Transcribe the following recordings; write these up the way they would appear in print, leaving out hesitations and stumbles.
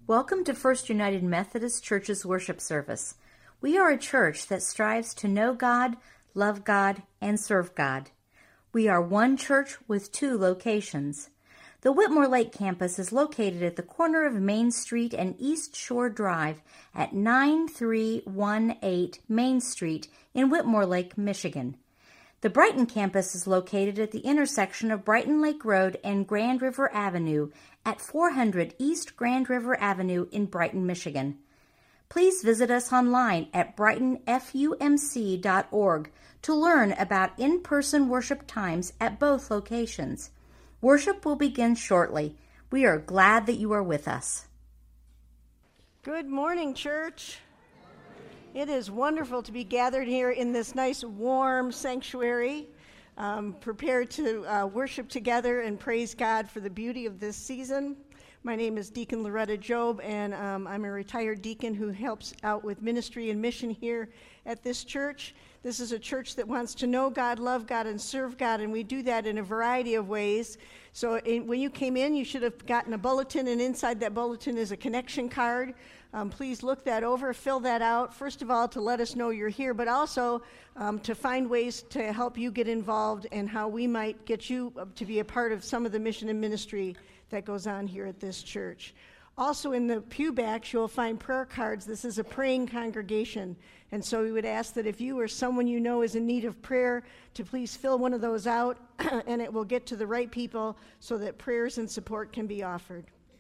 Welcome to First United Methodist Church's worship service. We are a church that strives to know God, love God, and serve God. We are one church with two locations. The Whitmore Lake campus is located at the corner of Main Street and East Shore Drive at 9318 Main Street in Whitmore Lake, Michigan. The Brighton campus is located at the intersection of Brighton Lake Road and Grand River Avenue at 400 East Grand River Avenue in Brighton, Michigan. Please visit us online at brightonfumc.org to learn about in-person worship times at both locations. Worship will begin shortly. We are glad that you are with us. Good morning, church. It is wonderful to be gathered here in this nice, warm sanctuary, prepared to worship together and praise God for the beauty of this season. My name is Deacon Loretta Job, and I'm a retired deacon who helps out with ministry and mission here at this church. This is a church that wants to know God, love God, and serve God, and we do that in a variety of ways. So when you came in, you should have gotten a bulletin, and inside that bulletin is a connection card. Please look that over, fill that out, first of all, to let us know you're here, but also to find ways to help you get involved and how we might get you to be a part of some of the mission and ministry that goes on here at this church. Also in the pew backs, you'll find prayer cards. This is a praying congregation, and so we would ask that if you or someone you know is in need of prayer, to please fill one of those out, and it will get to the right people so that prayers and support can be offered.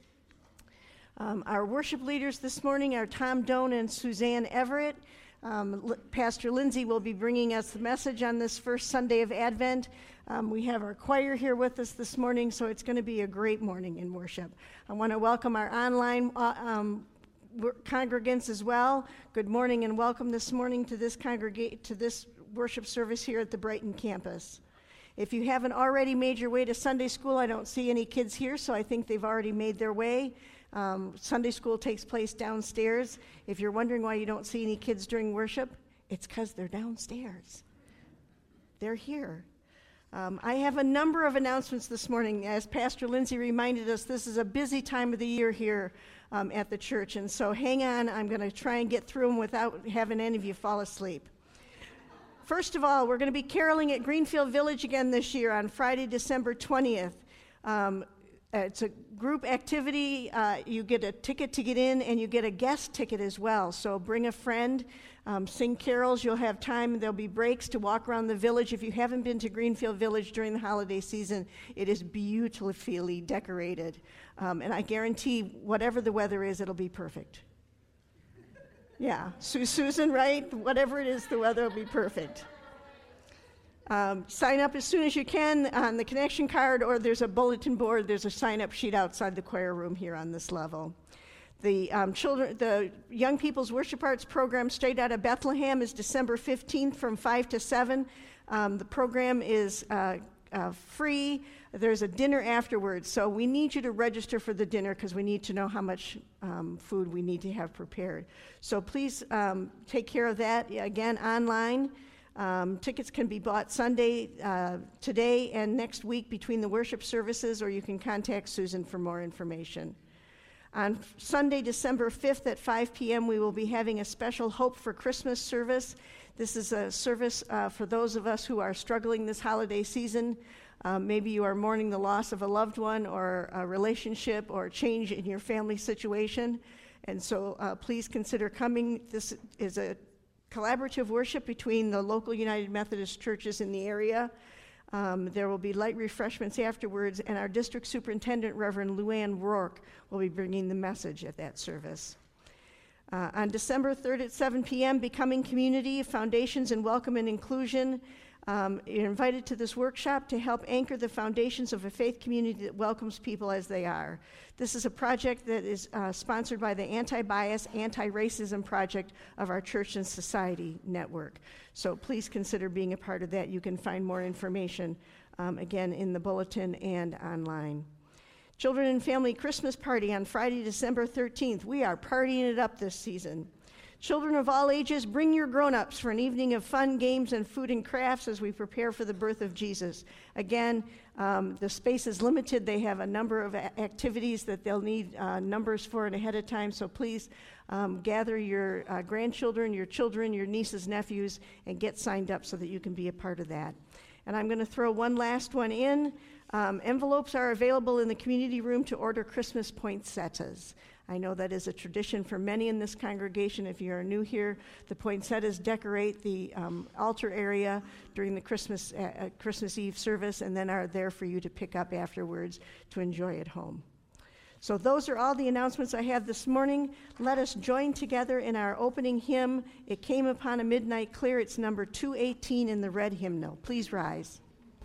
Our worship leaders this morning are Tom Doan and Suzanne Everett. Pastor Lindsay will be bringing us the message on this first Sunday of Advent. We have our choir here with us this morning, so it's going to be a great morning in worship. I want to welcome our online congregants as well. Good morning and welcome this morning to this worship service here at the Brighton campus. If you haven't already made your way to Sunday school, I don't see any kids here, so I think they've already made their way. Sunday school takes place downstairs. If you're wondering why you don't see any kids during worship, it's because they're downstairs. They're here. I have a number of announcements this morning. As Pastor Lindsay reminded us, this is a busy time of the year here at the church, and so hang on. I'm going to try and get through them without having any of you fall asleep. First of all, we're going to be caroling at Greenfield Village again this year on Friday, December 20th. It's a group activity. You get a ticket to get in, and you get a guest ticket as well. So bring a friend, sing carols. You'll have time. There'll be breaks to walk around the village. If you haven't been to Greenfield Village during the holiday season, it is beautifully decorated. And I guarantee whatever the weather is, it'll be perfect. Yeah, Susan, right? Whatever it is, the weather will be perfect. Sign up as soon as you can on the connection card, or there's a bulletin board. There's a sign-up sheet outside the choir room here on this level. The Young People's Worship Arts program straight out of Bethlehem is December 15th from 5 to 7. The program is free. There's a dinner afterwards, so we need you to register for the dinner because we need to know how much food we need to have prepared. So please take care of that, again, online. Tickets can be bought Sunday, today and next week between the worship services, or you can contact Susan for more information. On Sunday, December 5th at 5 p.m., we will be having a special Hope for Christmas service. This is a service for those of us who are struggling this holiday season. Maybe you are mourning the loss of a loved one or a relationship or change in your family situation. And so please consider coming. This is a collaborative worship between the local United Methodist churches in the area. There will be light refreshments afterwards, and our district superintendent, Reverend Luann Rourke, will be bringing the message at that service. On December 3rd at 7 p.m., Becoming Community, Foundations in Welcome and Inclusion. You're invited to this workshop to help anchor the foundations of a faith community that welcomes people as they are. This is a project that is sponsored by the Anti-Bias, Anti-Racism Project of our Church and Society Network. So please consider being a part of that. You can find more information, again, in the bulletin and online. Children and Family Christmas Party on Friday, December 13th. We are partying it up this season. Children of all ages, bring your grown-ups for an evening of fun, games, and food and crafts as we prepare for the birth of Jesus. Again, the space is limited. They have a number of activities that they'll need numbers for and ahead of time, so please gather your grandchildren, your children, your nieces, nephews, and get signed up so that you can be a part of that. And I'm going to throw one last one in. Envelopes are available in the community room to order Christmas poinsettias. I know that is a tradition for many in this congregation. If you are new here, the poinsettias decorate the altar area during the Christmas Eve service and then are there for you to pick up afterwards to enjoy at home. So those are all the announcements I have this morning. Let us join together in our opening hymn, It Came Upon a Midnight Clear. It's number 218 in the red hymnal. Please rise.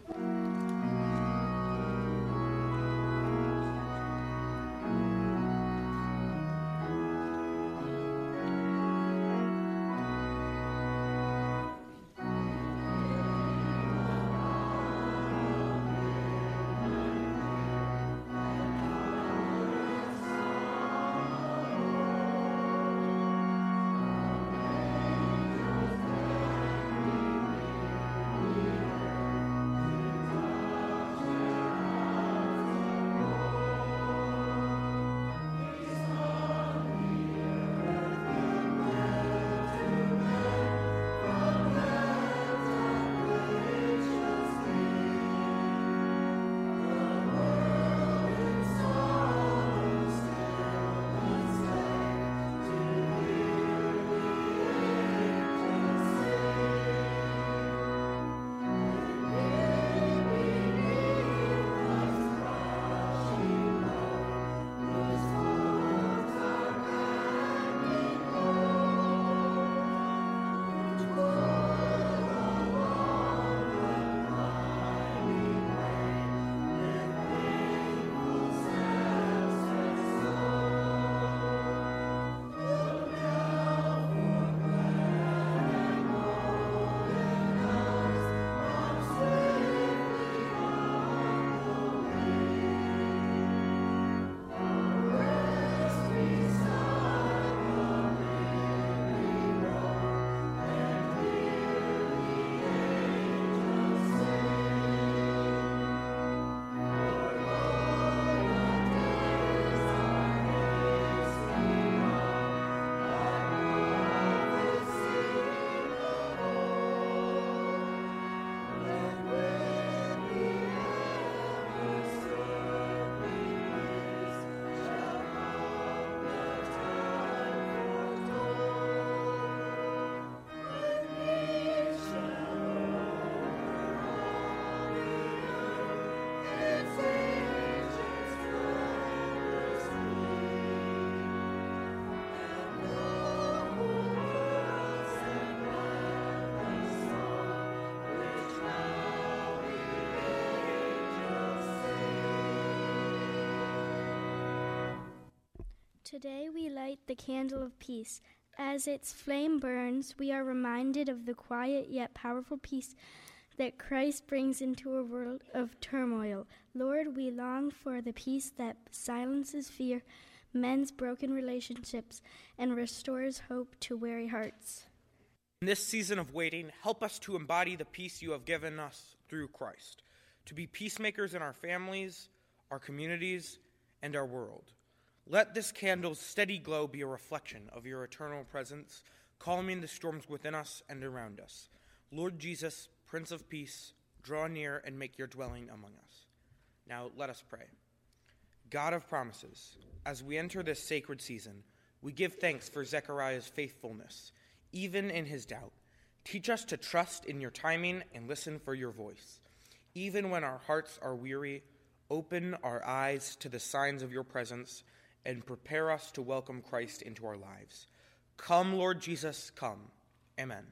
Today we light the candle of peace. As its flame burns, we are reminded of the quiet yet powerful peace that Christ brings into a world of turmoil. Lord, we long for the peace that silences fear, mends broken relationships, and restores hope to weary hearts. In this season of waiting, help us to embody the peace you have given us through Christ, to be peacemakers in our families, our communities, and our world. Let this candle's steady glow be a reflection of your eternal presence, calming the storms within us and around us. Lord Jesus, Prince of Peace, draw near and make your dwelling among us. Now let us pray. God of promises, as we enter this sacred season, we give thanks for Zechariah's faithfulness, even in his doubt. Teach us to trust in your timing and listen for your voice. Even when our hearts are weary, open our eyes to the signs of your presence and prepare us to welcome Christ into our lives. Come, Lord Jesus, come. Amen.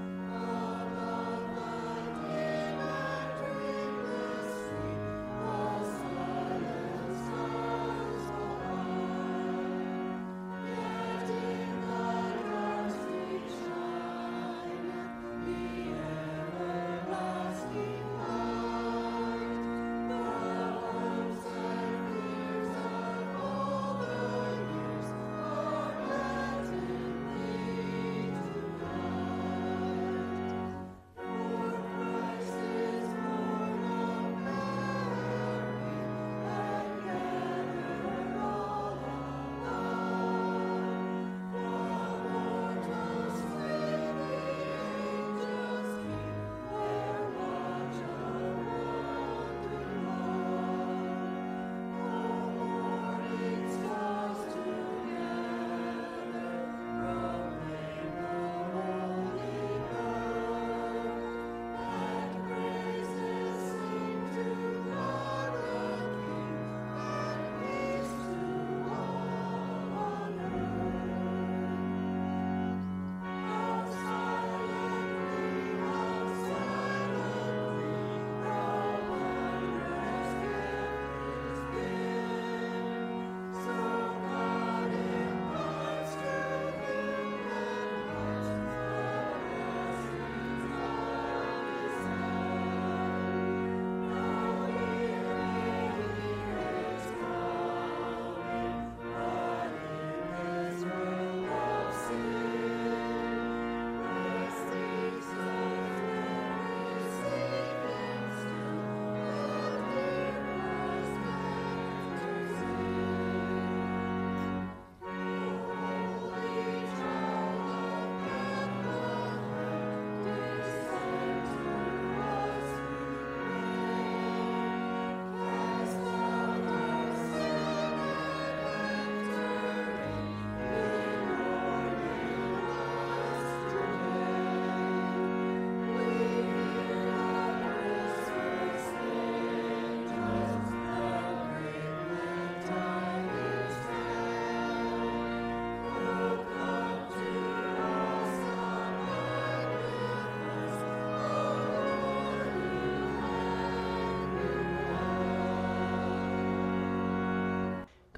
Oh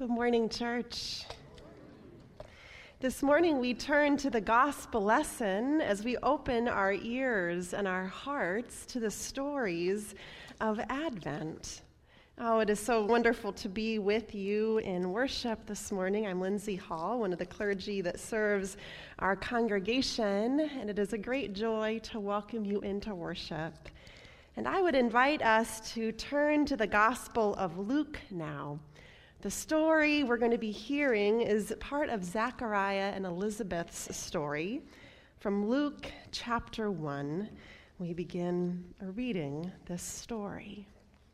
Good morning, church. This morning we turn to the gospel lesson as we open our ears and our hearts to the stories of Advent. Oh, it is so wonderful to be with you in worship this morning. I'm Lindsay Hall, one of the clergy that serves our congregation, and it is a great joy to welcome you into worship. And I would invite us to turn to the Gospel of Luke now. The story we're going to be hearing is part of Zachariah and Elizabeth's story. From Luke chapter 1, we begin reading this story.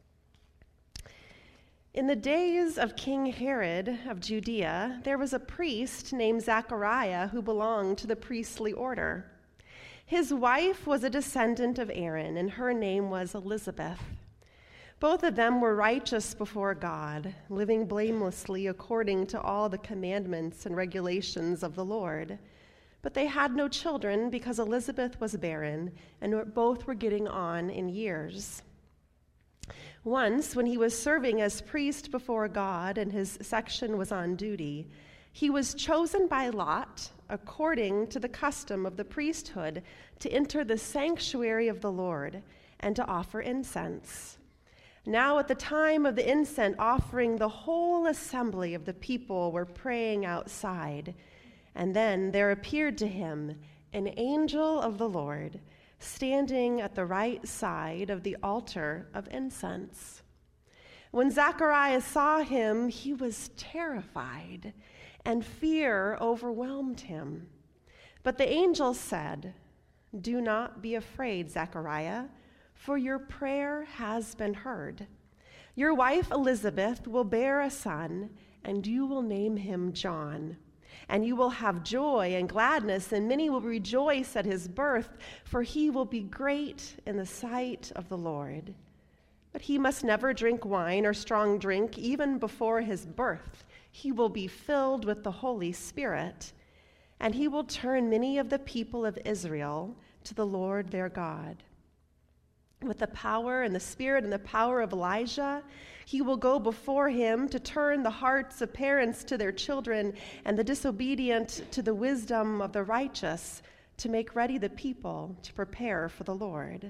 In the days of King Herod of Judea, there was a priest named Zachariah who belonged to the priestly order. His wife was a descendant of Aaron, and her name was Elizabeth. Both of them were righteous before God, living blamelessly according to all the commandments and regulations of the Lord. But they had no children because Elizabeth was barren, and both were getting on in years. Once, when he was serving as priest before God and his section was on duty, he was chosen by lot, according to the custom of the priesthood, to enter the sanctuary of the Lord and to offer incense. Now at the time of the incense offering, the whole assembly of the people were praying outside. And then there appeared to him an angel of the Lord, standing at the right side of the altar of incense. When Zacharias saw him, he was terrified, and fear overwhelmed him. But the angel said, "Do not be afraid, Zachariah, for your prayer has been heard. Your wife Elizabeth will bear a son, and you will name him John. And you will have joy and gladness, and many will rejoice at his birth, for he will be great in the sight of the Lord. But he must never drink wine or strong drink, even before his birth. He will be filled with the Holy Spirit, and he will turn many of the people of Israel to the Lord their God. With the power and the spirit and the power of Elijah, he will go before him to turn the hearts of parents to their children and the disobedient to the wisdom of the righteous, to make ready the people to prepare for the Lord."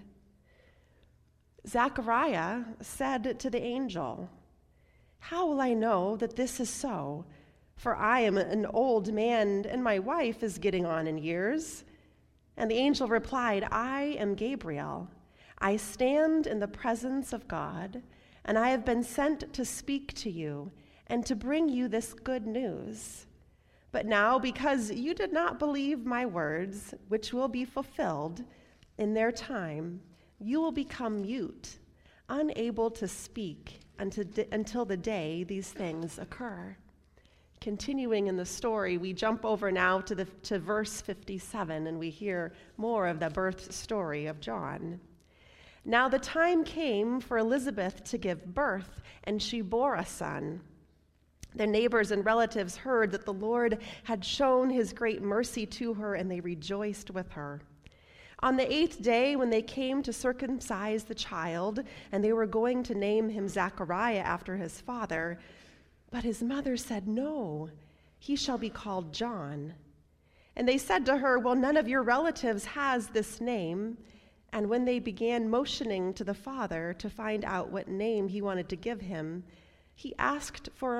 Zachariah said to the angel, "How will I know that this is so? For I am an old man, and my wife is getting on in years." And the angel replied, "I am Gabriel. I stand in the presence of God, and I have been sent to speak to you and to bring you this good news. But now, because you did not believe my words, which will be fulfilled in their time, you will become mute, unable to speak until the day these things occur." Continuing in the story, we jump over now to verse 57, and we hear more of the birth story of John. Now the time came for Elizabeth to give birth, and she bore a son. Their neighbors and relatives heard that the Lord had shown his great mercy to her, and they rejoiced with her. On the 8th day, when they came to circumcise the child, and they were going to name him Zachariah after his father, but his mother said, "No, he shall be called John." And they said to her, "Well, none of your relatives has this name." And when they began motioning to the father to find out what name he wanted to give him, he asked for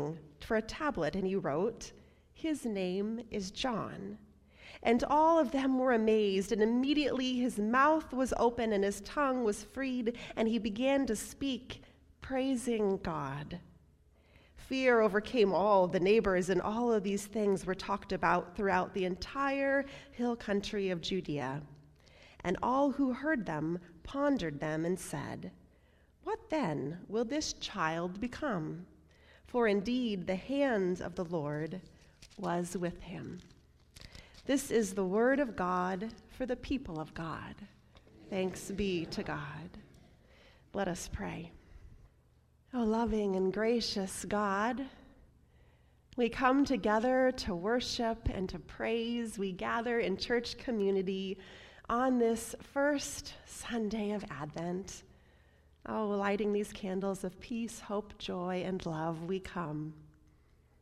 a tablet, and he wrote, "His name is John." And all of them were amazed, and immediately his mouth was open and his tongue was freed, and he began to speak, praising God. Fear overcame all the neighbors, and all of these things were talked about throughout the entire hill country of Judea. And all who heard them pondered them and said, "What then will this child become?" For indeed the hand of the Lord was with him. This is the word of God for the people of God. Thanks be to God. Let us pray. O loving and gracious God, we come together to worship and to praise. We gather in church community on this first Sunday of Advent. Oh, lighting these candles of peace, hope, joy, and love, we come.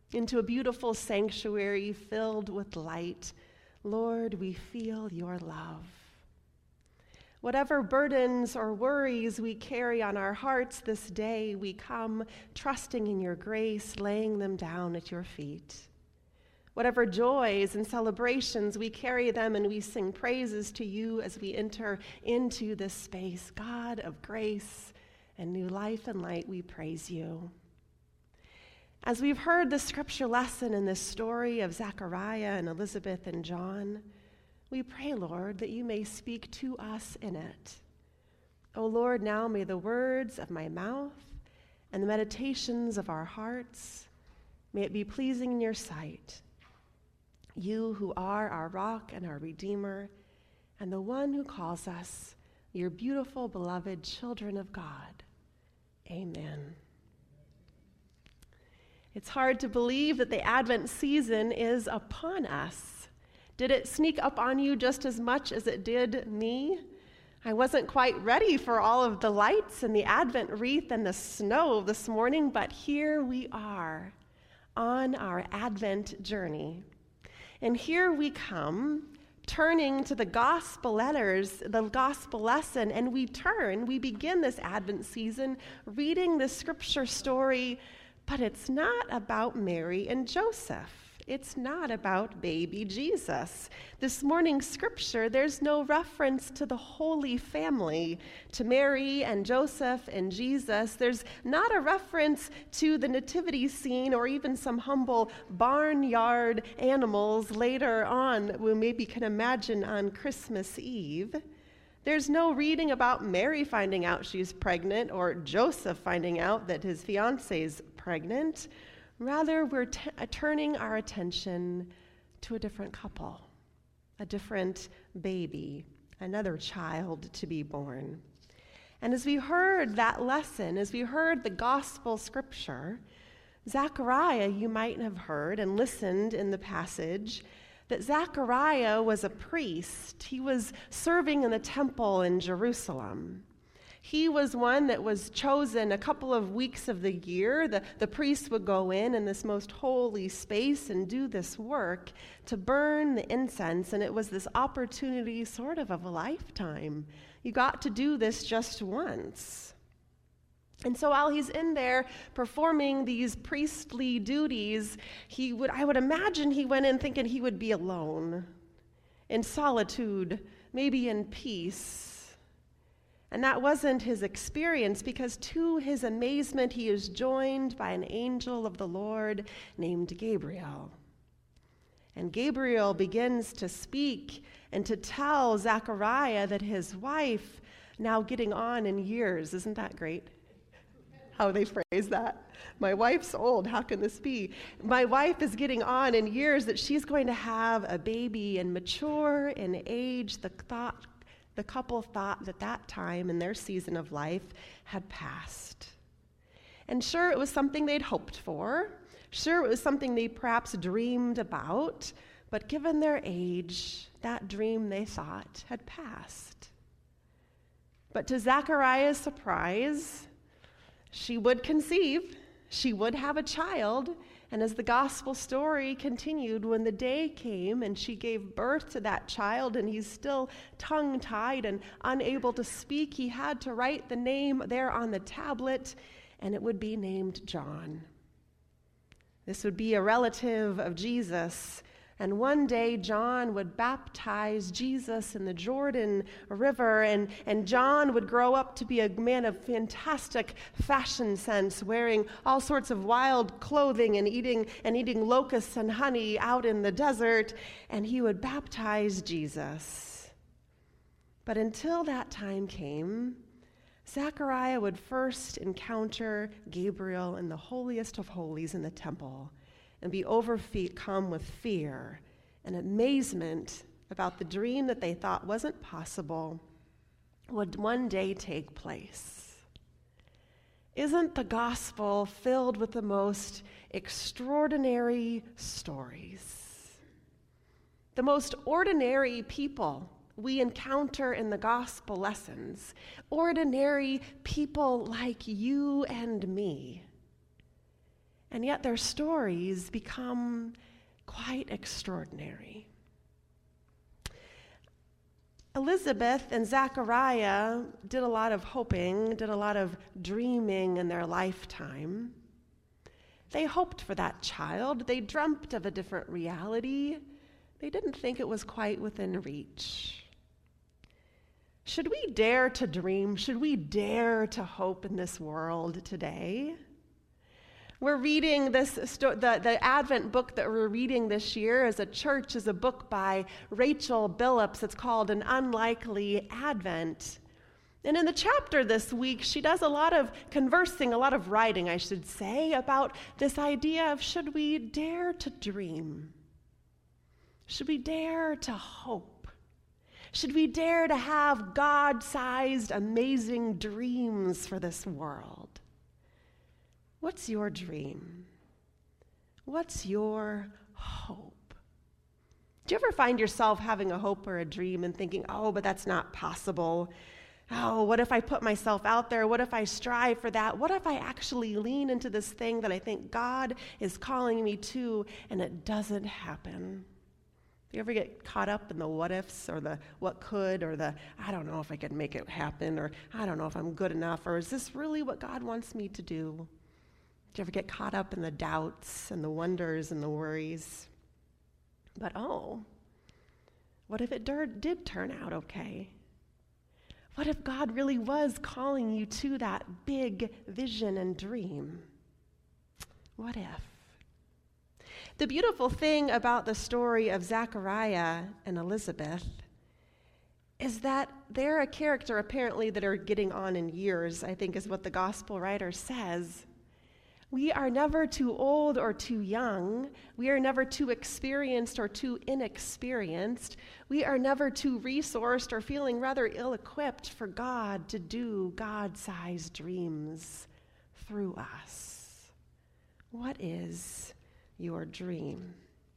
into a beautiful sanctuary filled with light. Lord, we feel your love. Whatever burdens or worries we carry on our hearts this day, we come trusting in your grace, laying them down at your feet. Whatever joys and celebrations, we carry them and we sing praises to you as we enter into this space. God of grace and new life and light, we praise you. As we've heard the scripture lesson in this story of Zechariah and Elizabeth and John, we pray, Lord, that you may speak to us in it. O Lord, now may the words of my mouth and the meditations of our hearts, may it be pleasing in your sight. You who are our rock and our redeemer, and the one who calls us your beautiful, beloved children of God. Amen. It's hard to believe that the Advent season is upon us. Did it sneak up on you just as much as it did me? I wasn't quite ready for all of the lights and the Advent wreath and the snow this morning, but here we are on our Advent journey. And here we come, turning to the gospel letters, the gospel lesson, and we begin this Advent season reading the scripture story, but it's not about Mary and Joseph. It's not about baby Jesus. This morning's scripture, there's no reference to the Holy Family, to Mary and Joseph and Jesus. There's not a reference to the nativity scene or even some humble barnyard animals later on we maybe can imagine on Christmas Eve. There's no reading about Mary finding out she's pregnant or Joseph finding out that his fiance's pregnant. Rather, we're turning our attention to a different couple, a different baby, another child to be born. And as we heard that lesson, as we heard the gospel scripture, Zechariah, you might have heard and listened in the passage, that Zechariah was a priest. He was serving in the temple in Jerusalem. He was one that was chosen a couple of weeks of the year. The priests would go in this most holy space and do this work to burn the incense, and it was this opportunity sort of a lifetime. You got to do this just once. And so while he's in there performing these priestly duties, I would imagine he went in thinking he would be alone, in solitude, maybe in peace. And that wasn't his experience, because to his amazement, he is joined by an angel of the Lord named Gabriel. And Gabriel begins to speak and to tell Zechariah that his wife, now getting on in years, isn't that great? How they phrase that. My wife's old, how can this be? My wife is getting on in years, that she's going to have a baby and mature in age. The couple thought that time in their season of life had passed. And sure, it was something they'd hoped for. Sure, it was something they perhaps dreamed about. But given their age, that dream, they thought, had passed. But to Zechariah's surprise, she would conceive. She would have a child. And as the gospel story continued, when the day came and she gave birth to that child and he's still tongue-tied and unable to speak, he had to write the name there on the tablet, and it would be named John. This would be a relative of Jesus. And one day, John would baptize Jesus in the Jordan River, and John would grow up to be a man of fantastic fashion sense, wearing all sorts of wild clothing and eating locusts and honey out in the desert, and he would baptize Jesus. But until that time came, Zechariah would first encounter Gabriel in the holiest of holies in the temple, and be overcome with fear and amazement about the dream that they thought wasn't possible would one day take place. Isn't the gospel filled with the most extraordinary stories? The most ordinary people we encounter in the gospel lessons, ordinary people like you and me. And yet their stories become quite extraordinary. Elizabeth and Zechariah did a lot of hoping, did a lot of dreaming in their lifetime. They hoped for that child. They dreamt of a different reality. They didn't think it was quite within reach. Should we dare to dream? Should we dare to hope in this world today? We're reading the Advent book that we're reading this year as a church is a book by Rachel Billups. It's called An Unlikely Advent. And in the chapter this week, she does a lot of conversing, a lot of writing, I should say, about this idea of should we dare to dream? Should we dare to hope? Should we dare to have God-sized, amazing dreams for this world? What's your dream? What's your hope? Do you ever find yourself having a hope or a dream and thinking, oh, but that's not possible? Oh, what if I put myself out there? What if I strive for that? What if I actually lean into this thing that I think God is calling me to and it doesn't happen? Do you ever get caught up in the what ifs or the what could or the I don't know if I could make it happen or I don't know if I'm good enough or is this really what God wants me to do? Do you ever get caught up in the doubts and the wonders and the worries? But what if it did turn out okay? What if God really was calling you to that big vision and dream? What if? The beautiful thing about the story of Zechariah and Elizabeth is that they're a character apparently that are getting on in years, I think is what the gospel writer says. We are never too old or too young. We are never too experienced or too inexperienced. We are never too resourced or feeling rather ill-equipped for God to do God-sized dreams through us. What is your dream?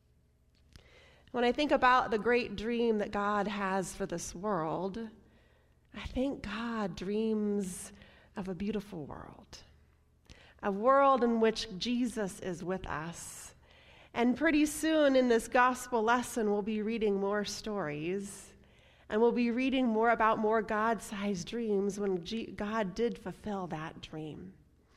When I think about the great dream that God has for this world, I think God dreams of a beautiful world. A world in which Jesus is with us. And pretty soon in this gospel lesson, we'll be reading more stories, and we'll be reading more about more God-sized dreams when God did fulfill that dream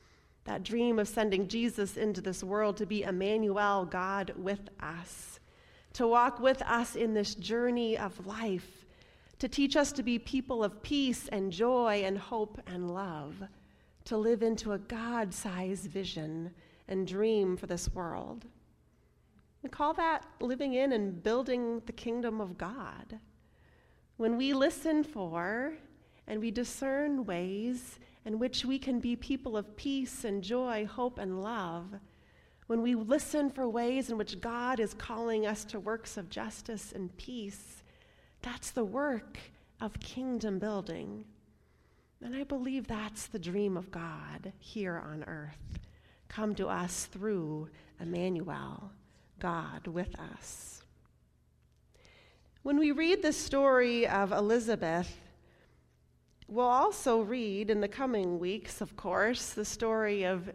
of sending Jesus into this world to be Emmanuel, God with us, to walk with us in this journey of life, to teach us to be people of peace and joy and hope and love, to live into a God-sized vision and dream for this world. We call that living in and building the kingdom of God. When we listen for and we discern ways in which we can be people of peace and joy, hope and love, when we listen for ways in which God is calling us to works of justice and peace, that's the work of kingdom building. And I believe that's the dream of God here on earth, come to us through Emmanuel, God with us. When we read the story of Elizabeth, we'll also read in the coming weeks, of course, the story of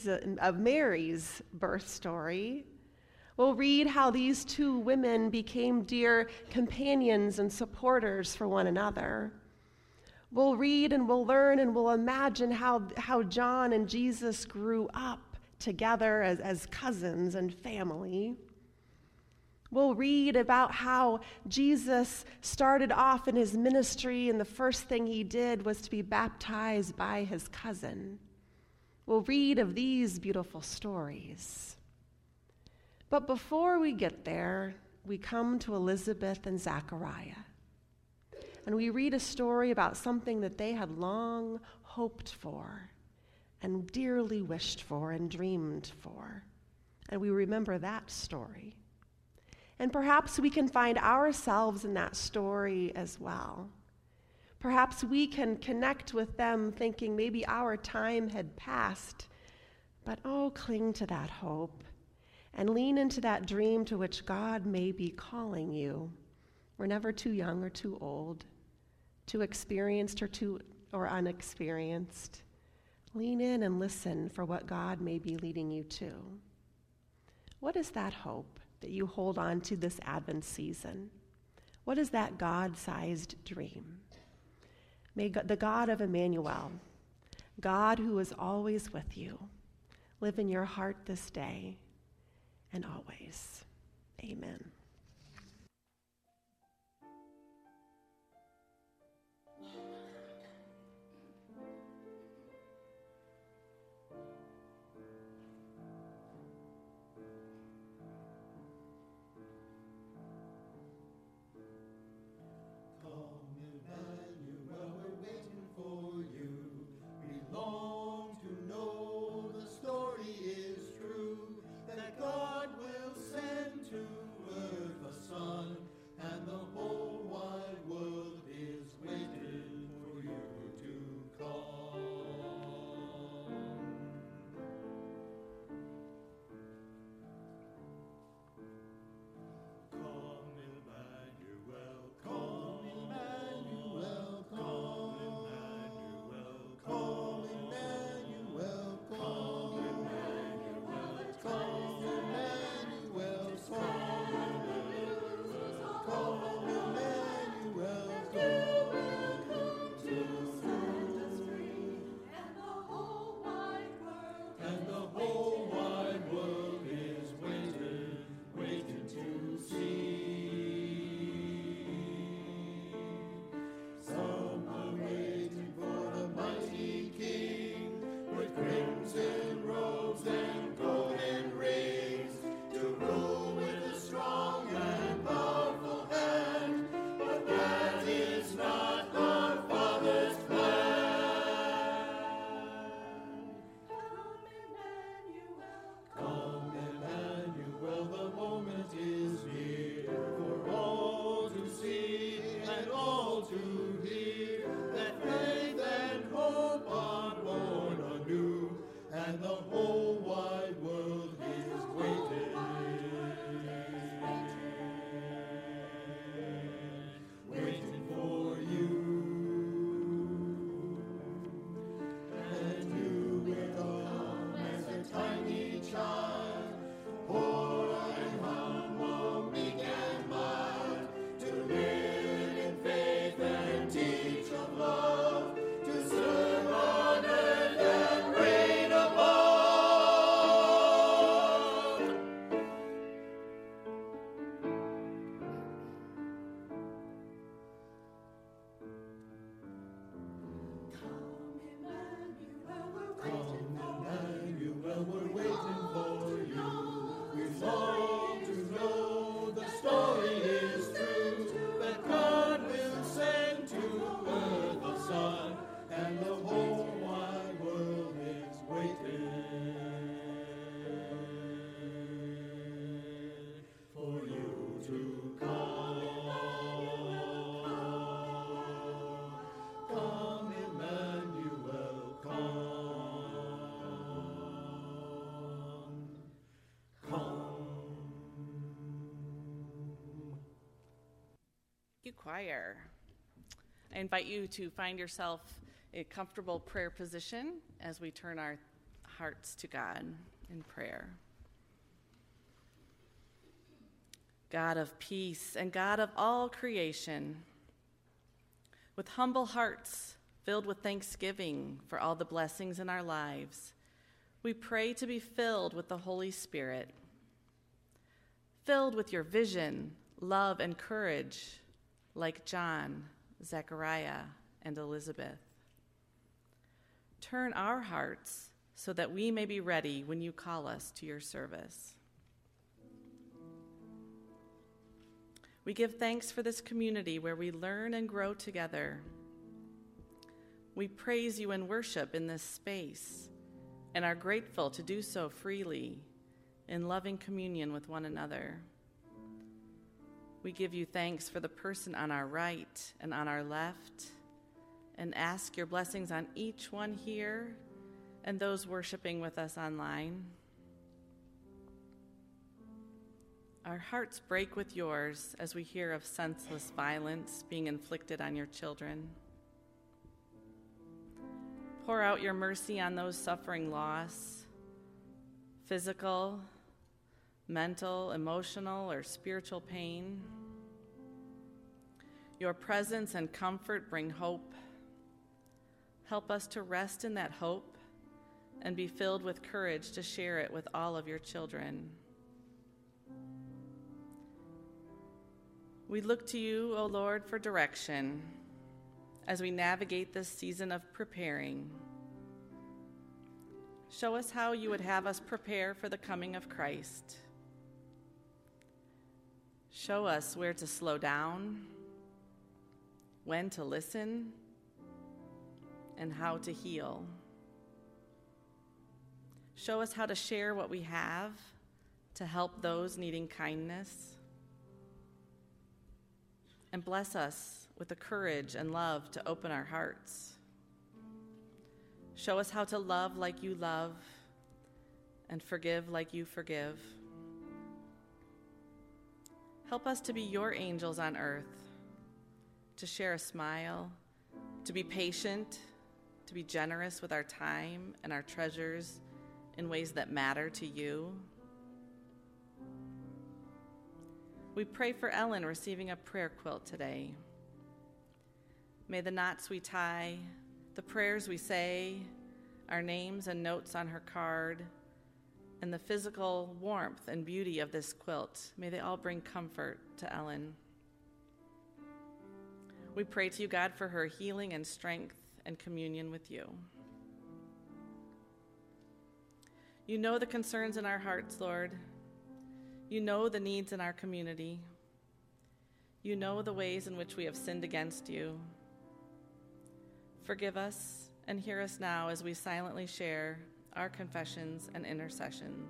Mary's birth story. We'll read how these two women became dear companions and supporters for one another. We'll read and we'll learn and we'll imagine how John and Jesus grew up together as cousins and family. We'll read about how Jesus started off in his ministry and the first thing he did was to be baptized by his cousin. We'll read of these beautiful stories. But before we get there, we come to Elizabeth and Zechariah. And we read a story about something that they had long hoped for and dearly wished for and dreamed for. And we remember that story. And perhaps we can find ourselves in that story as well. Perhaps we can connect with them thinking maybe our time had passed, but cling to that hope and lean into that dream to which God may be calling you. We're never too young or too old, too experienced or unexperienced. Lean in and listen for what God may be leading you to. What is that hope that you hold on to this Advent season? What is that God-sized dream? May the God of Emmanuel, God who is always with you, live in your heart this day and always. Amen. Choir. I invite you to find yourself in a comfortable prayer position as we turn our hearts to God in prayer. God of peace and God of all creation, with humble hearts filled with thanksgiving for all the blessings in our lives, we pray to be filled with the Holy Spirit, filled with your vision, love, and courage, like John, Zechariah, and Elizabeth. Turn our hearts so that we may be ready when you call us to your service. We give thanks for this community where we learn and grow together. We praise you and worship in this space and are grateful to do so freely in loving communion with one another. We give you thanks for the person on our right and on our left, and ask your blessings on each one here and those worshiping with us online. Our hearts break with yours as we hear of senseless violence being inflicted on your children. Pour out your mercy on those suffering loss, physical, mental, emotional, or spiritual pain. Your presence and comfort bring hope. Help us to rest in that hope and be filled with courage to share it with all of your children. We look to you, O Lord, for direction as we navigate this season of preparing. Show us how you would have us prepare for the coming of Christ. Show us where to slow down, when to listen, and how to heal. Show us how to share what we have to help those needing kindness. And bless us with the courage and love to open our hearts. Show us how to love like you love and forgive like you forgive. Help us to be your angels on earth, to share a smile, to be patient, to be generous with our time and our treasures in ways that matter to you. We pray for Ellen receiving a prayer quilt today. May the knots we tie, the prayers we say, our names and notes on her card, and the physical warmth and beauty of this quilt, may they all bring comfort to Ellen. We pray to you, God, for her healing and strength and communion with you. You know the concerns in our hearts, Lord. You know the needs in our community. You know the ways in which we have sinned against you. Forgive us and hear us now as we silently share our confessions and intercessions.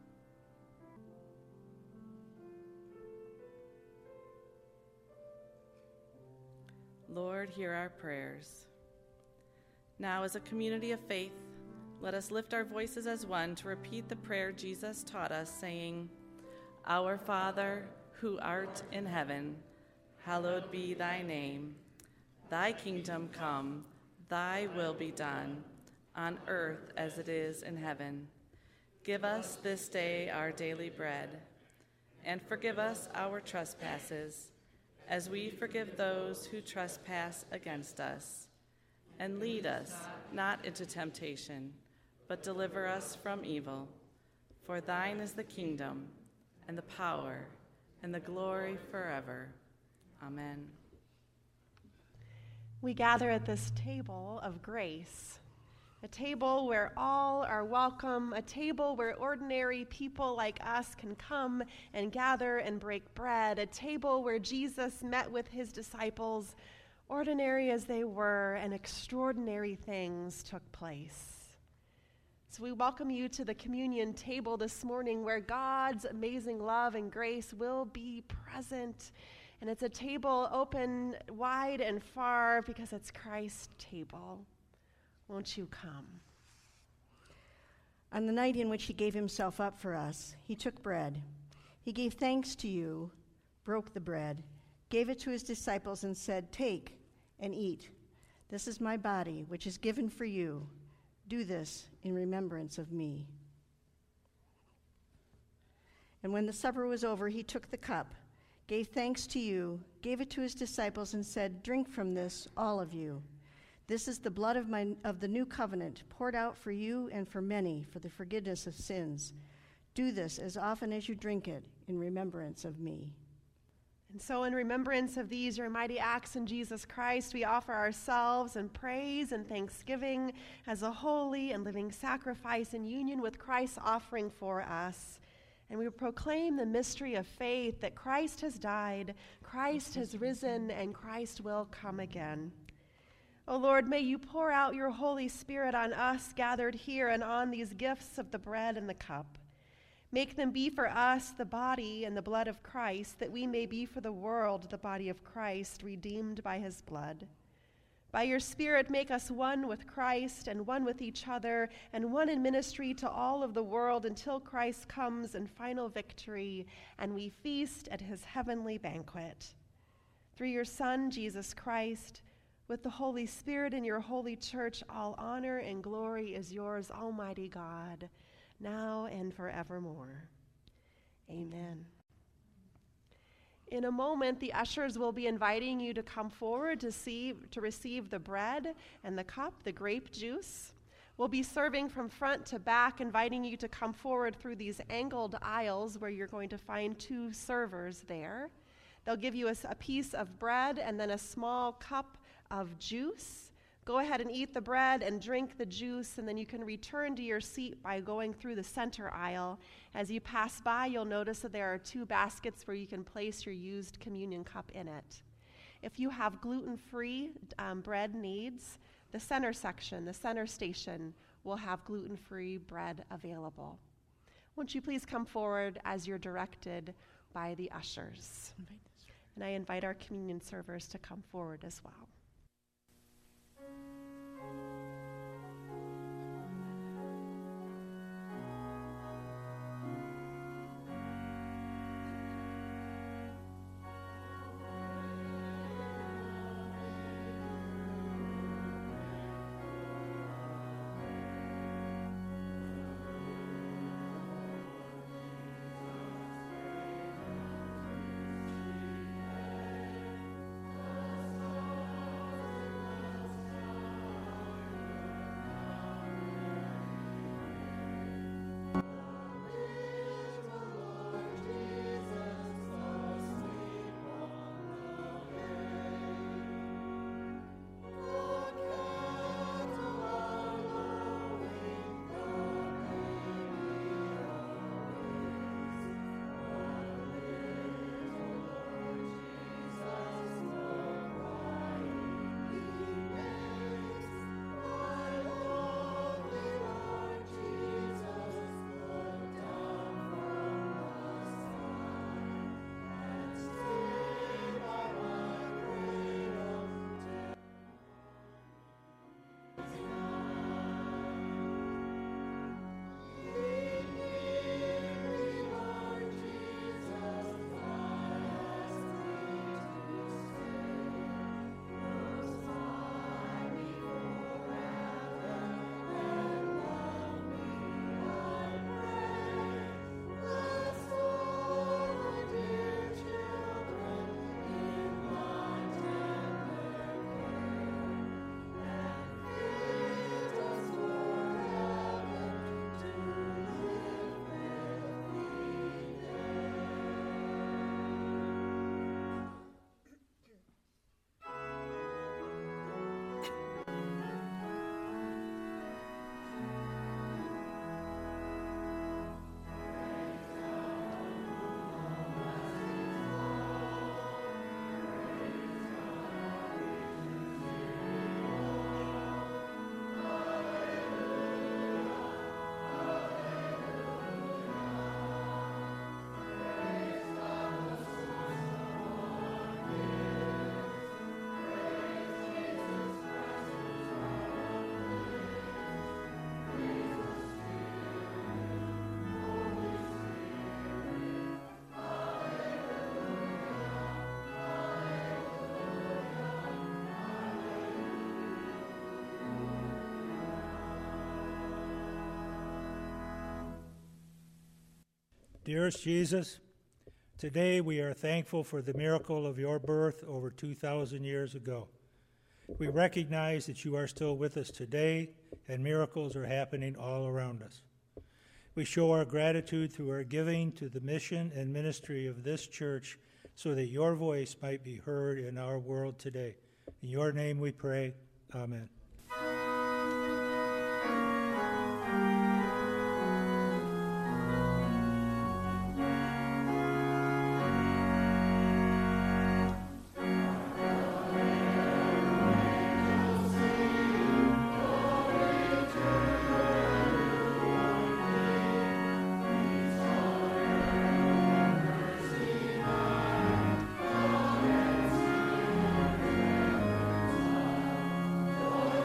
Lord, hear our prayers. Now, as a community of faith, let us lift our voices as one to repeat the prayer Jesus taught us, saying, Our Father, who art in heaven, hallowed be thy name. Thy kingdom come, thy will be done, on earth as it is in heaven. Give us this day our daily bread, and forgive us our trespasses, as we forgive those who trespass against us. And lead us not into temptation, but deliver us from evil. For thine is the kingdom, and the power, and the glory forever. Amen. We gather at this table of grace, a table where all are welcome, a table where ordinary people like us can come and gather and break bread, a table where Jesus met with his disciples, ordinary as they were, and extraordinary things took place. So we welcome you to the communion table this morning where God's amazing love and grace will be present. And it's a table open wide and far because it's Christ's table. Won't you come? On the night in which he gave himself up for us, he took bread. He gave thanks to you, broke the bread, gave it to his disciples, and said, Take and eat. This is my body, which is given for you. Do this in remembrance of me. And when the supper was over, he took the cup, gave thanks to you, gave it to his disciples, and said, Drink from this, all of you. This is the blood of the new covenant, poured out for you and for many for the forgiveness of sins. Do this as often as you drink it in remembrance of me. And so in remembrance of these, your mighty acts in Jesus Christ, we offer ourselves in praise and thanksgiving as a holy and living sacrifice in union with Christ's offering for us. And we proclaim the mystery of faith that Christ has died, Christ has risen, and Christ will come again. O Lord, may you pour out your Holy Spirit on us gathered here and on these gifts of the bread and the cup. Make them be for us the body and the blood of Christ, that we may be for the world the body of Christ, redeemed by his blood. By your Spirit, make us one with Christ and one with each other, and one in ministry to all of the world until Christ comes in final victory, and we feast at his heavenly banquet. Through your Son, Jesus Christ, With the Holy Spirit in your holy church, all honor and glory is yours, Almighty God, now and forevermore. Amen. In a moment, the ushers will be inviting you to come forward to receive the bread and the cup, the grape juice. We'll be serving from front to back, inviting you to come forward through these angled aisles where you're going to find two servers there. They'll give you a piece of bread and then a small cup of juice. Go ahead and eat the bread and drink the juice, and then you can return to your seat by going through the center aisle. As you pass by, you'll notice that there are two baskets where you can place your used communion cup in it. If you have gluten-free bread needs, the center section, the center station, will have gluten-free bread available. Won't you please come forward as you're directed by the ushers? And I invite our communion servers to come forward as well. Dearest Jesus, today we are thankful for the miracle of your birth over 2,000 years ago. We recognize that you are still with us today, and miracles are happening all around us. We show our gratitude through our giving to the mission and ministry of this church so that your voice might be heard in our world today. In your name we pray. Amen. Lord,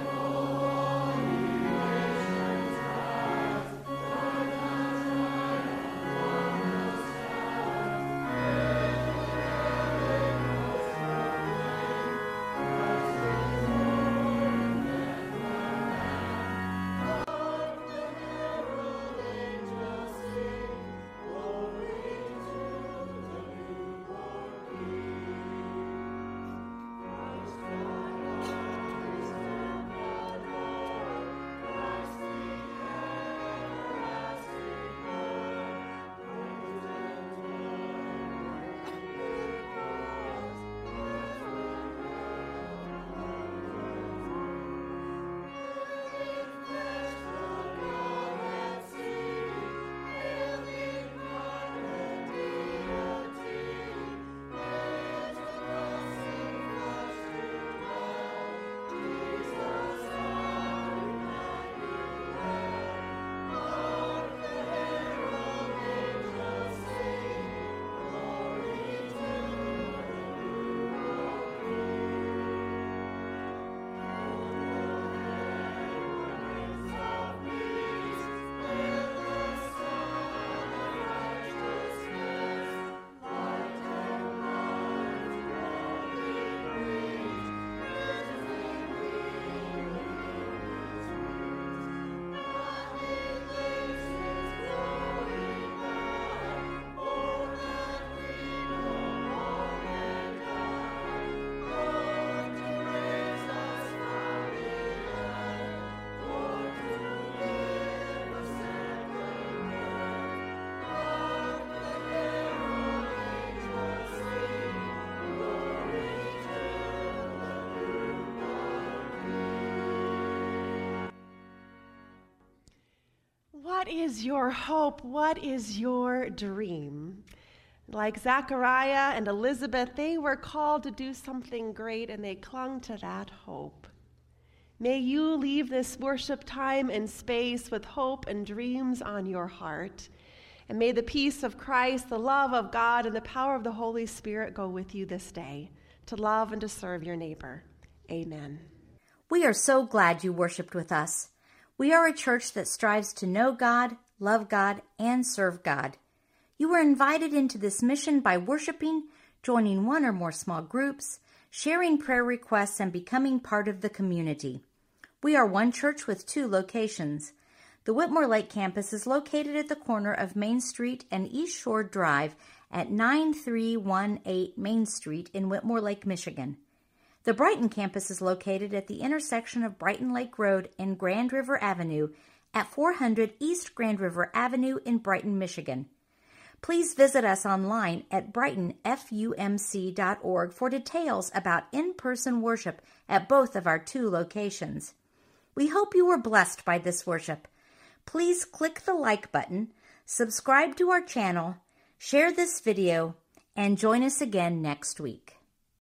What is your hope? What is your dream? Like Zechariah and Elizabeth, they were called to do something great, and they clung to that hope. May you leave this worship time and space with hope and dreams on your heart. And may the peace of Christ, the love of God, and the power of the Holy Spirit go with you this day to love and to serve your neighbor. Amen. We are so glad you worshiped with us. We are a church that strives to know God, love God, and serve God. You were invited into this mission by worshiping, joining one or more small groups, sharing prayer requests, and becoming part of the community. We are one church with 2 locations. The Whitmore Lake campus is located at the corner of Main Street and East Shore Drive at 9318 Main Street in Whitmore Lake, Michigan. The Brighton campus is located at the intersection of Brighton Lake Road and Grand River Avenue at 400 East Grand River Avenue in Brighton, Michigan. Please visit us online at brightonfumc.org for details about in-person worship at both of our 2 locations. We hope you were blessed by this worship. Please click the like button, subscribe to our channel, share this video, and join us again next week.